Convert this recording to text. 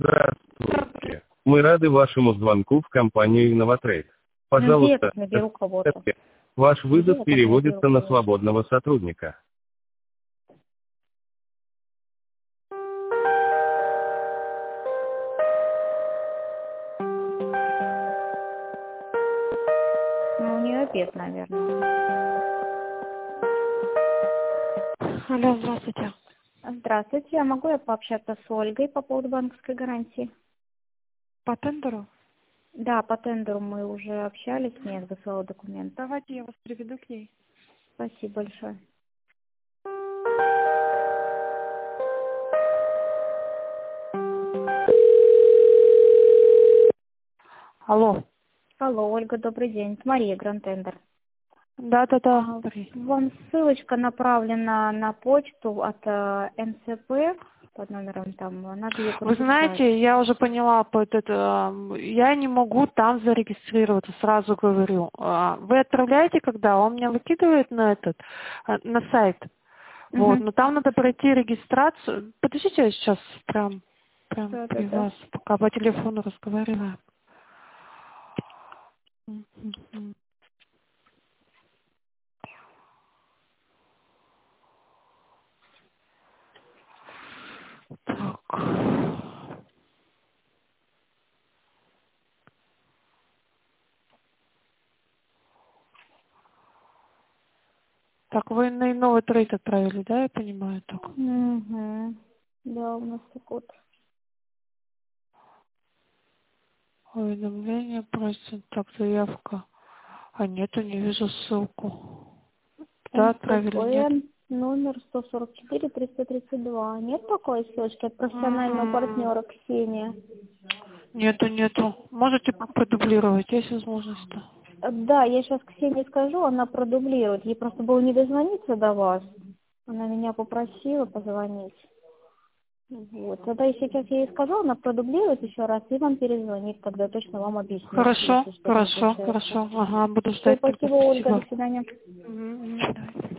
Здравствуйте. Мы рады вашему звонку в компанию «Инноватрейд». Пожалуйста, Наберу кого-то. ваш вызов Я переводится на наберу. свободного сотрудника. Ну, у нее обед, наверное. Алло, здравствуйте. Здравствуйте. А могу я пообщаться с Ольгой по поводу банковской гарантии? По тендеру? Да, по тендеру мы уже общались, нет, высылала документ. Давайте я вас приведу к ней. Спасибо большое. Алло. Алло, Ольга, добрый день. Это Мария, Гранд-тендер. Да. Говори. Вам ссылочка направлена на почту от НЦП под номером там. Надо ее Вы подписать. знаете, я уже поняла, я не могу там зарегистрироваться, сразу говорю. Вы отправляете когда? Он меня выкидывает на на сайт. Вот, но там надо пройти регистрацию. Подождите, я сейчас прям при Да. вас, пока по телефону разговариваю. Мгм. Так. Так, вы на новый трейд отправили, да, я понимаю так? Угу. Да, у нас так вот. Уведомление просит, так, заявка. А нету, не вижу ссылку. Да, отправили, нет? НЦП номер 144-332. Нет такой ссылочки от профессионального партнера Ксения? Нету. Можете продублировать, есть возможность-то? Да, я сейчас Ксении скажу, она продублирует. Ей просто было не дозвониться до вас. Она меня попросила позвонить. Вот. Тогда я сейчас ей скажу, она продублирует еще раз и вам перезвонит, когда точно вам объяснит. Хорошо. Если что-то не получается. Ага, буду Всё, ждать. спасибо, Тогда. Ольга, до свидания. Давай.